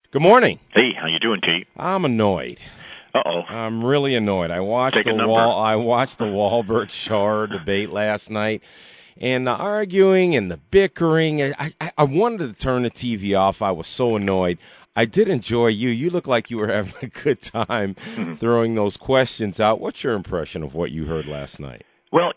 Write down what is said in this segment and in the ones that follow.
Good morning. Hey, how you doing, T? I'm annoyed. Uh-oh. I'm really annoyed. I watched the Wahlberg-Schauer debate last night, and the arguing and the bickering. I wanted to turn the TV off. I was so annoyed. I did enjoy you. You look like you were having a good time throwing those questions out. What's your impression of what you heard last night? Well,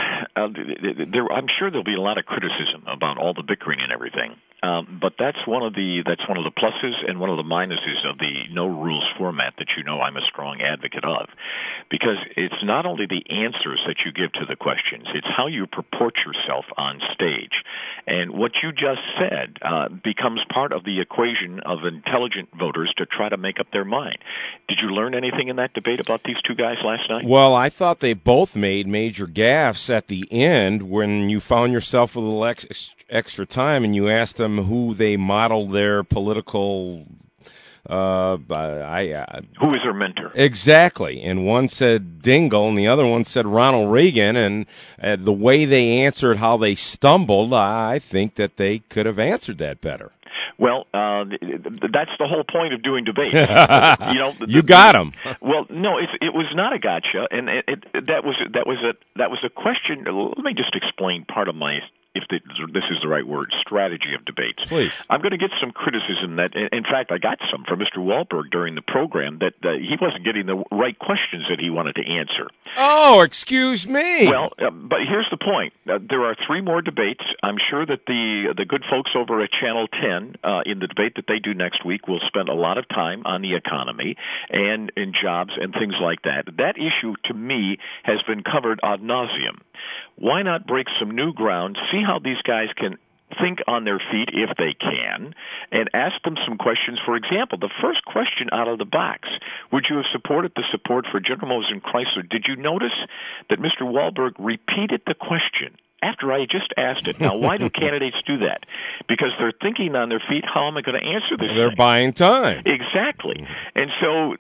I'm sure there'll be a lot of criticism about all the bickering and everything. But that's one of the pluses and one of the minuses of the no rules format that I'm a strong advocate of, because it's not only the answers that you give to the questions, it's how you purport yourself on stage. And what you just said becomes part of the equation of intelligent voters to try to make up their mind. Did you learn anything in that debate about these two guys last night? Well, I thought they both made major gaffes at the end when you found yourself with a little extra time and you asked them who they modeled their political who is their mentor? Exactly. And one said Dingell and the other one said Ronald Reagan. And the way they answered how they stumbled, I think that they could have answered that better. Well, that's the whole point of doing debate. You got them. Well, no, it was not a gotcha, and that was a question. Let me just explain part of my, if this is the right word, strategy of debates. Please. I'm going to get some criticism that, in fact, I got some from Mr. Wahlberg during the program that he wasn't getting the right questions that he wanted to answer. Oh, excuse me. Well, but here's the point. There are 3 more debates. I'm sure that the good folks over at Channel 10 in the debate that they do next week will spend a lot of time on the economy and in jobs and things like that. That issue, to me, has been covered ad nauseum. Why not break some new ground, see how these guys can think on their feet if they can, and ask them some questions. For example, the first question out of the box, would you have supported the support for General Motors and Chrysler? Did you notice that Mr. Wahlberg repeated the question after I just asked it? Now, why do candidates do that? Because they're thinking on their feet, how am I going to answer this They're thing? buying time. Exactly. And so,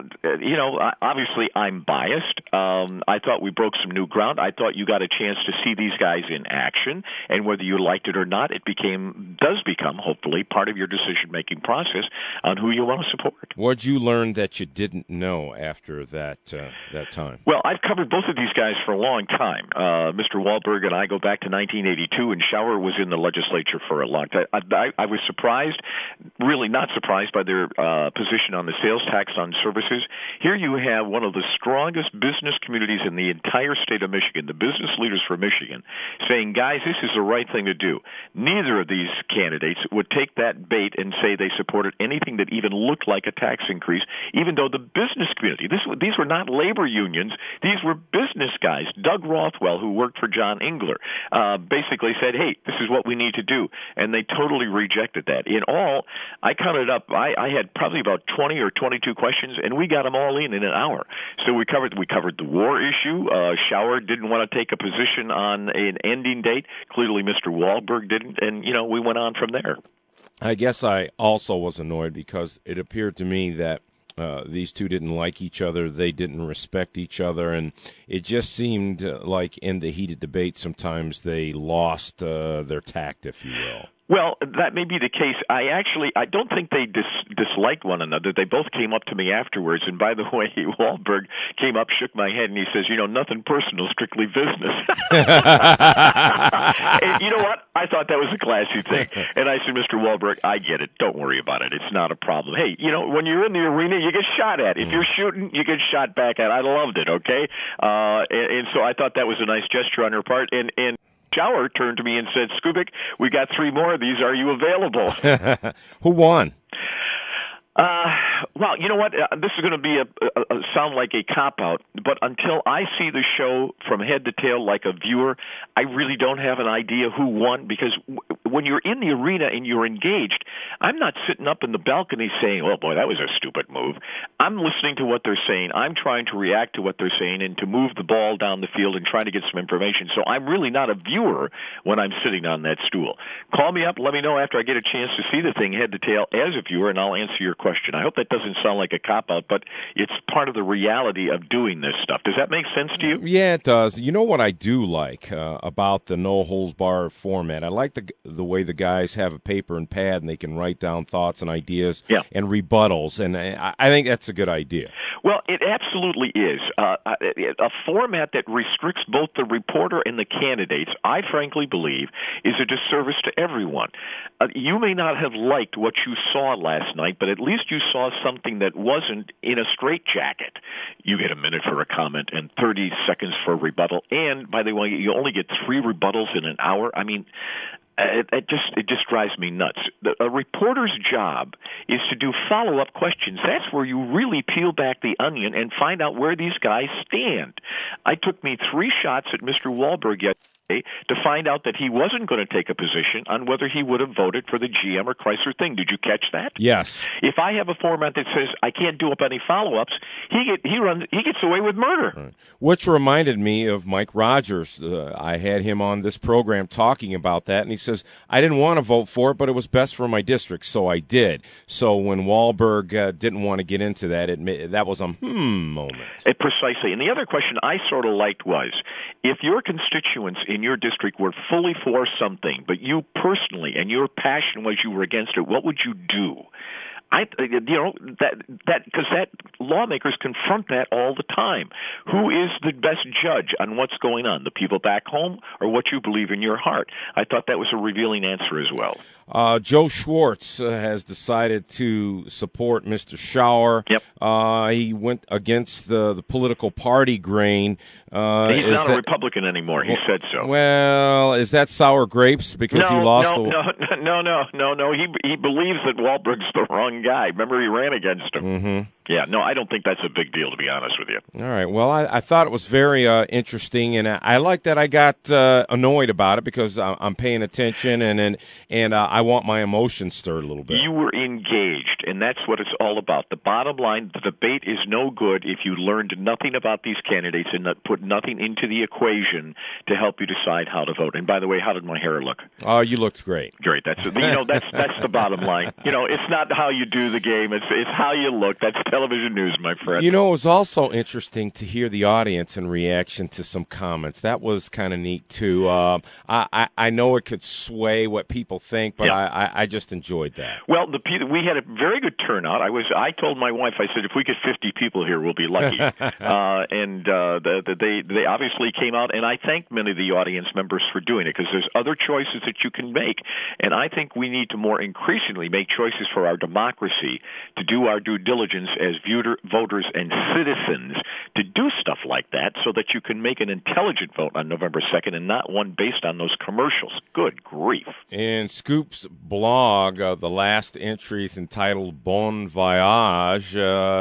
obviously I'm biased. I thought we broke some new ground. I thought you got a chance to see these guys in action, and whether you liked it or not, it does become, hopefully, part of your decision-making process on who you want to support. What'd you learn that you didn't know after that time? Well, I've covered both of these guys for a long time. Mr. Wahlberg and I go back to 1982, and Schauer was in the legislature for a long time. I was surprised, really not surprised, by their position on the sales tax on services. Here you have one of the strongest business communities in the entire state of Michigan, the Business Leaders for Michigan, saying, guys, this is the right thing to do. Neither of these candidates would take that bait and say they supported anything that even looked like a tax increase, even though the business community, these were not labor unions, these were business guys. Doug Rothwell, who worked for John Engler, basically said, hey, this is what we need to do, and they totally rejected that. In all, I counted up, I had probably about 20 or 22 questions, and we got them all in an hour. So we covered the war issue. Schauer didn't want to take a position on an ending date. Clearly Mr. Wahlberg didn't, and, we went on from there. I guess I also was annoyed because it appeared to me that these two didn't like each other. They didn't respect each other. And it just seemed like in the heated debate sometimes they lost their tact, if you will. Well, that may be the case. I don't think they disliked one another. They both came up to me afterwards, and by the way, Wahlberg came up, shook my head, and he says, nothing personal, strictly business. And you know what? I thought that was a classy thing. And I said, Mr. Wahlberg, I get it. Don't worry about it. It's not a problem. Hey, when you're in the arena, you get shot at. If you're shooting, you get shot back at. I loved it, okay? And so I thought that was a nice gesture on her part. And Schauer turned to me and said, Skubic, we got 3 more of these. Are you available? Who won? Well, you know what? This is going to be sound like a cop-out, but until I see the show from head to tail like a viewer, I really don't have an idea who won, because when you're in the arena and you're engaged, I'm not sitting up in the balcony saying, oh, boy, that was a stupid move. I'm listening to what they're saying. I'm trying to react to what they're saying and to move the ball down the field and trying to get some information. So I'm really not a viewer when I'm sitting on that stool. Call me up. Let me know after I get a chance to see the thing head to tail as a viewer, and I'll answer your question. I hope that doesn't doesn't sound like a cop-out, but it's part of the reality of doing this stuff. Does that make sense to you? Yeah, it does. You know what I do like about the no-holds-barred format? I like the way the guys have a paper and pad and they can write down thoughts and ideas and rebuttals, and I think that's a good idea. Well, it absolutely is. A format that restricts both the reporter and the candidates, I frankly believe, is a disservice to everyone. You may not have liked what you saw last night, but at least you saw something that wasn't in a straitjacket. You get a minute for a comment and 30 seconds for a rebuttal, and, by the way, you only get 3 rebuttals in an hour. I mean, it just drives me nuts. A reporter's job is to do follow-up questions. That's where you really peel back the onion and find out where these guys stand. I took me 3 shots at Mr. Wahlberg yesterday to find out that he wasn't going to take a position on whether he would have voted for the GM or Chrysler thing. Did you catch that? Yes. If I have a format that says I can't do up any follow-ups, he gets away with murder. Right. Which reminded me of Mike Rogers. I had him on this program talking about that, and he says, I didn't want to vote for it, but it was best for my district, so I did. So when Wahlberg didn't want to get into that, that was a moment. Precisely. And the other question I sort of liked was, if your constituents in your district were fully for something, but you personally and your passion was you were against it, what would you do? Because lawmakers confront that all the time. Who is the best judge on what's going on? The people back home or what you believe in your heart? I thought that was a revealing answer as well. Joe Schwartz has decided to support Mr. Schauer. Yep. He went against the political party grain. He's not a Republican anymore. He said so. Well, is that sour grapes because he lost? No. He believes that Wahlberg's the wrong guy. Remember, he ran against him. Mm-hmm. Yeah, no, I don't think that's a big deal, to be honest with you. All right. Well, I thought it was very interesting, and I like that I got annoyed about it because I'm paying attention, and I want my emotions stirred a little bit. You were engaged, and that's what it's all about. The bottom line, the debate is no good if you learned nothing about these candidates and put nothing into the equation to help you decide how to vote. And by the way, how did my hair look? Oh, you looked great. Great. That's the bottom line. It's not how you do the game. It's how you look. That's television news, my friend. It was also interesting to hear the audience in reaction to some comments. That was kind of neat, too. I know it could sway what people think, but I just enjoyed that. Well, we had a very good turnout. I told my wife, I said, if we get 50 people here, we'll be lucky. And they obviously came out, and I thank many of the audience members for doing it because there's other choices that you can make. And I think we need to more increasingly make choices for our democracy to do our due diligence as voters and citizens to do stuff like that so that you can make an intelligent vote on November 2nd and not one based on those commercials. Good grief. In Scoop's blog, the last entry is entitled Bon Voyage.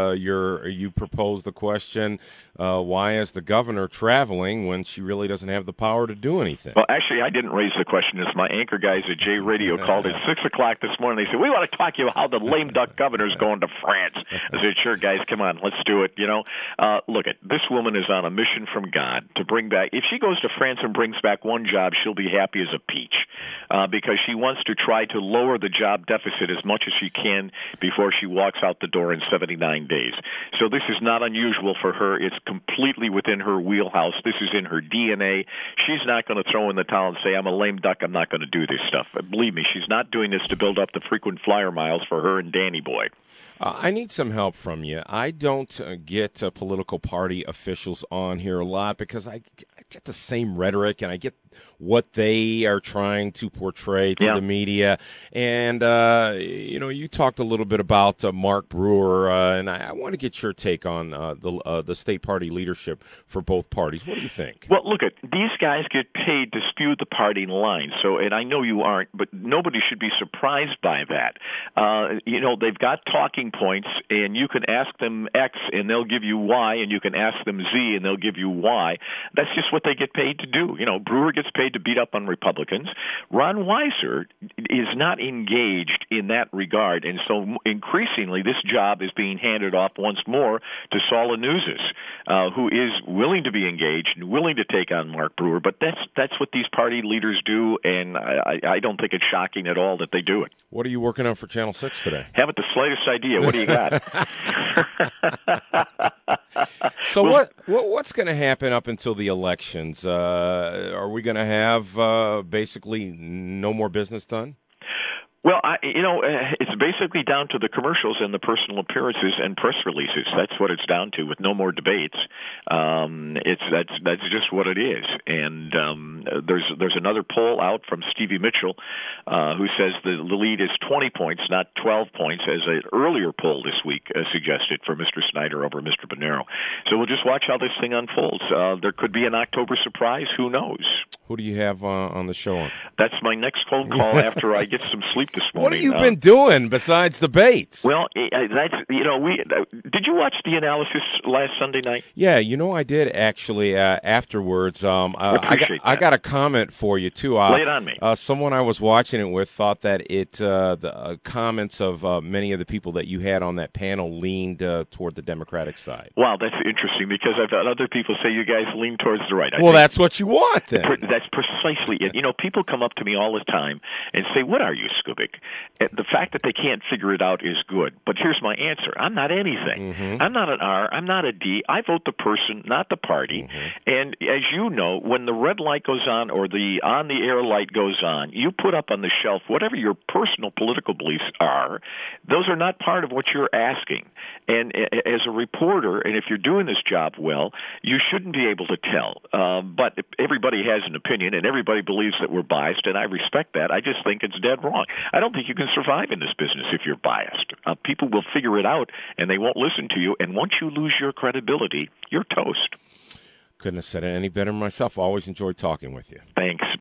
You proposed the question, why is the governor traveling when she really doesn't have the power to do anything? Well, actually, I didn't raise the question. It's my anchor guys at J Radio called at 6 o'clock this morning. They said, we want to talk to you about how the lame duck governor's going to France. I said, sure, guys, come on, let's do it. Look, this woman is on a mission from God to bring back, if she goes to France and brings back one job, she'll be happy as a peach because she wants to try to lower the job deficit as much as she can before she walks out the door in 79 days. So this is not unusual for her. It's completely within her wheelhouse. This is in her DNA. She's not going to throw in the towel and say, I'm a lame duck, I'm not going to do this stuff. Believe me, she's not doing this to build up the frequent flyer miles for her and Danny Boy. I need some help from you. I don't get political party officials on here a lot because I get the same rhetoric and I get what they are trying to portray to the media. And, you talked a little bit about Mark Brewer, and I want to get your take on the state party leadership for both parties. What do you think? Well, look, these guys get paid to spew the party line. So, and I know you aren't, but nobody should be surprised by that. They've got talking points, and you can ask them X, and they'll give you Y, and you can ask them Z, and they'll give you Y. That's just what they get paid to do. Brewer gets gets paid to beat up on Republicans. Ron Weiser is not engaged in that regard, and so increasingly this job is being handed off once more to Saul Anuzis, who is willing to be engaged and willing to take on Mark Brewer. But that's what these party leaders do, and I don't think it's shocking at all that they do it. What are you working on for Channel 6 today? Haven't the slightest idea. What do you got? So what's going to happen up until the elections? Are we going to have basically no more business done? Well, it's basically down to the commercials and the personal appearances and press releases. That's what it's down to, with no more debates. That's just what it is. And there's another poll out from Stevie Mitchell, who says the lead is 20 points, not 12 points, as an earlier poll this week suggested for Mr. Snyder over Mr. Bonero. So we'll just watch how this thing unfolds. There could be an October surprise. Who knows? Who do you have on the show? That's my next phone call after I get some sleep this morning. What have you been doing besides debates? Well, that's did you watch the analysis last Sunday night? Yeah, I did actually. Afterwards, I got a comment for you too. Lay it on me. Someone I was watching it with thought that the comments of many of the people that you had on that panel leaned toward the Democratic side. Wow, that's interesting, because I've had other people say you guys lean towards the right. Well, that's what you want then. That's precisely it. People come up to me all the time and say, "What are you, Skubik?" The fact that they can't figure it out is good. But here's my answer. I'm not anything. Mm-hmm. I'm not an R. I'm not a D. I vote the person, not the party. Mm-hmm. And as you know, when the red light goes on or the on-the-air light goes on, you put up on the shelf whatever your personal political beliefs are. Those are not part of what you're asking. And as a reporter, and if you're doing this job well, you shouldn't be able to tell. But everybody has an opinion, and everybody believes that we're biased, and I respect that. I just think it's dead wrong. I don't think you can survive in this business if you're biased. People will figure it out, and they won't listen to you, and once you lose your credibility, you're toast. Couldn't have said it any better myself. Always enjoyed talking with you. Thanks.